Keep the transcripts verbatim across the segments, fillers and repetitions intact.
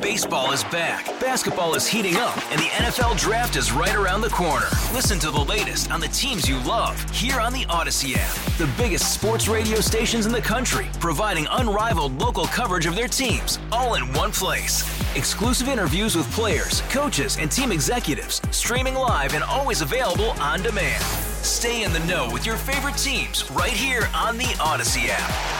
Baseball is back, basketball is heating up, and the N F L Draft is right around the corner. Listen to the latest on the teams you love here on the Odyssey app. The biggest sports radio stations in the country, providing unrivaled local coverage of their teams, all in one place. Exclusive interviews with players, coaches, and team executives, streaming live and always available on demand. Stay in the know with your favorite teams right here on the Odyssey app.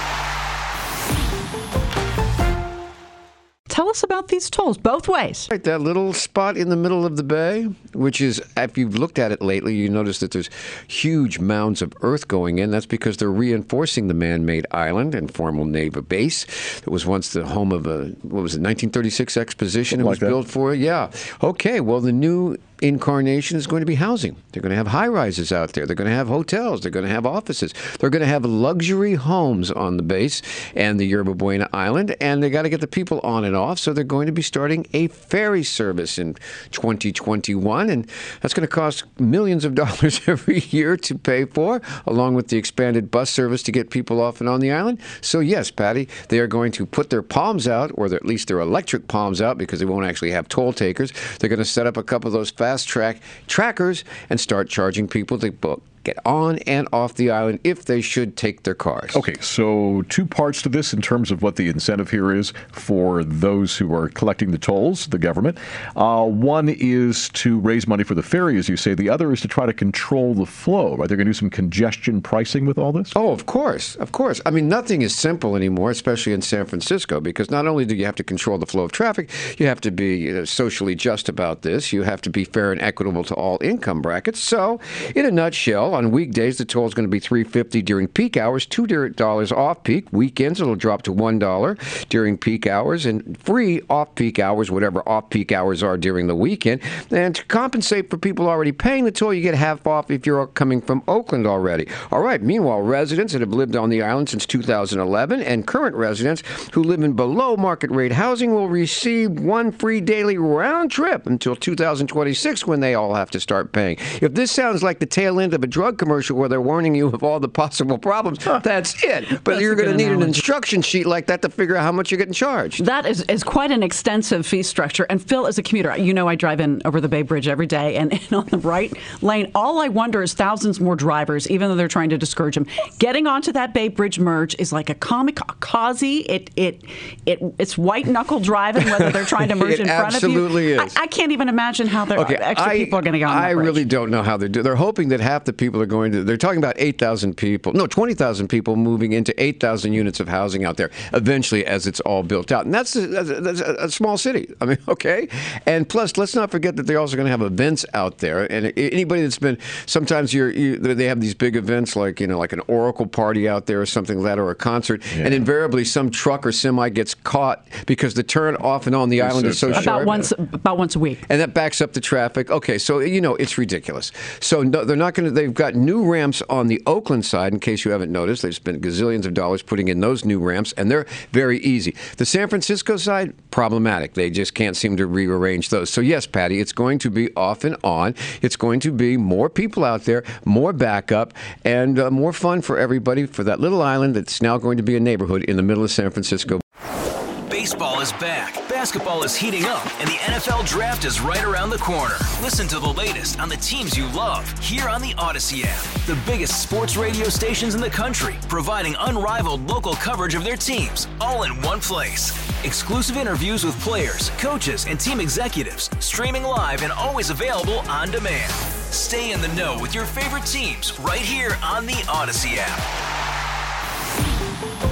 Tell us about these tolls, both ways. Right, that little spot in the middle of the bay, which is, if you've looked at it lately, you notice that there's huge mounds of earth going in. That's because they're reinforcing the man-made island and former naval base. It was once the home of a, what was it, nineteen thirty-six exposition it was like built for? Yeah. Okay, well, the new incarnation is going to be housing. They're going to have high-rises out there. They're going to have hotels. They're going to have offices. They're going to have luxury homes on the base and the Yerba Buena Island, and they got to get the people on and off, so they're going to be starting a ferry service in twenty twenty-one, and that's going to cost millions of dollars every year to pay for, along with the expanded bus service to get people off and on the island. So yes, Patty, they are going to put their palms out, or at least their electric palms out, because they won't actually have toll takers. They're going to set up a couple of those fast track trackers and start charging people to book. Get on and off the island if they should take their cars. Okay, so two parts to this in terms of what the incentive here is for those who are collecting the tolls, the government. Uh, one is to raise money for the ferry, as you say. The other is to try to control the flow. Right? They're going to do some congestion pricing with all this? Oh, of course, of course. I mean, nothing is simple anymore, especially in San Francisco, because not only do you have to control the flow of traffic, you have to be uh, socially just about this. You have to be fair and equitable to all income brackets. So, in a nutshell, on weekdays, the toll is going to be three dollars and fifty cents during peak hours, two dollars off peak. Weekends, it'll drop to one dollar during peak hours, and free off-peak hours, whatever off-peak hours are during the weekend. And to compensate for people already paying the toll, you get half off if you're coming from Oakland already. All right, meanwhile, residents that have lived on the island since two thousand eleven and current residents who live in below market rate housing will receive one free daily round trip until two thousand twenty-six, when they all have to start paying. If this sounds like the tail end of a drug commercial where they're warning you of all the possible problems, that's it. But That's you're going to need analogy. an instruction sheet like that to figure out how much you're getting charged. That is, is quite an extensive fee structure. And Phil, as a commuter, you know I drive in over the Bay Bridge every day, and, and on the right lane, all I wonder is thousands more drivers, even though they're trying to discourage them, getting onto that Bay Bridge merge is like a kamikaze. It it it it's white knuckle driving, whether they're trying to merge It in front of you. absolutely is. I, I can't even imagine how they're, Okay, extra I, people are going to get on that I bridge. really don't know how they're doing. They're hoping that half the people are going to. They're talking about eight thousand people, no, twenty thousand people moving into eight thousand units of housing out there eventually as it's all built out. And that's a, that's a, a small city. I mean, okay. And plus, let's not forget that they're also going to have events out there. And anybody that's been, sometimes you're, you, they have these big events like, you know, like an Oracle party out there or something like that, or a concert. Yeah. And invariably some truck or semi gets caught because the turn off and on the island is so about sharp. Once, about once a week. And that backs up the traffic. Okay, so, you know, it's ridiculous. So no, they're not going to, they've got new ramps on the Oakland side, in case you haven't noticed. They've spent gazillions of dollars putting in those new ramps, and they're very easy. The San Francisco side, problematic. They just can't seem to rearrange those. So yes, Patty, it's going to be off and on. It's going to be more people out there, more backup, and uh, more fun for everybody for that little island that's now going to be a neighborhood in the middle of San Francisco. Baseball is back, basketball is heating up, and the N F L Draft is right around the corner. Listen to the latest on the teams you love here on the Odyssey app. The biggest sports radio stations in the country, providing unrivaled local coverage of their teams, all in one place. Exclusive interviews with players, coaches, and team executives, streaming live and always available on demand. Stay in the know with your favorite teams right here on the Odyssey app.